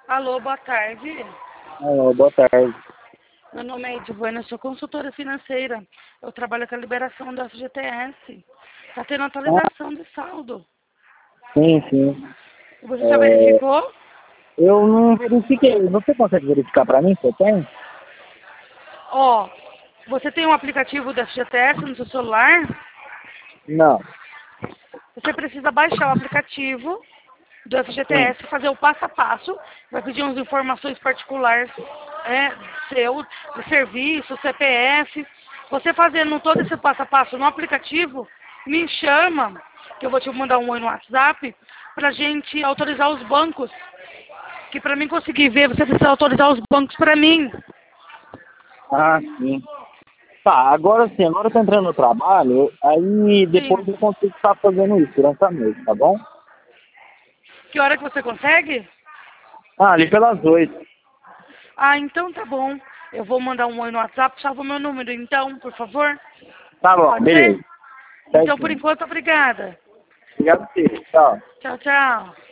Alô, boa tarde. Alô, boa tarde. Meu nome é Edivana, eu sou consultora financeira. Eu trabalho com a liberação do FGTS. Está tendo Ah, atualização de saldo. sim, sim. Você já É, verificou? eu não verifiquei. Você consegue verificar para mim se eu tenho? Ó, você tem um aplicativo do FGTS no seu celular? Não. Você precisa baixar o aplicativo do Sim. FGTS, fazer o passo a passo. Vai pedir umas informações particulares seu, de serviço, CPF. Você fazendo todo esse passo a passo no aplicativo, me chama, que eu vou te mandar um oi no WhatsApp, pra gente autorizar os bancos. Que pra mim conseguir ver, você precisa autorizar os bancos pra mim. Ah, sim. Tá, agora sim, agora eu tô entrando no trabalho, aí depois Sim. eu consigo estar fazendo isso durante a noite, tá bom? Que hora que você consegue? Ah, ali pelas 8. Ah, então tá bom. Eu vou mandar um oi no WhatsApp, salva o meu número então, por favor. Tá bom, Pode ser? beleza. Então, por Certinho. enquanto, obrigada. Obrigado por você. Tchau. Tchau, tchau.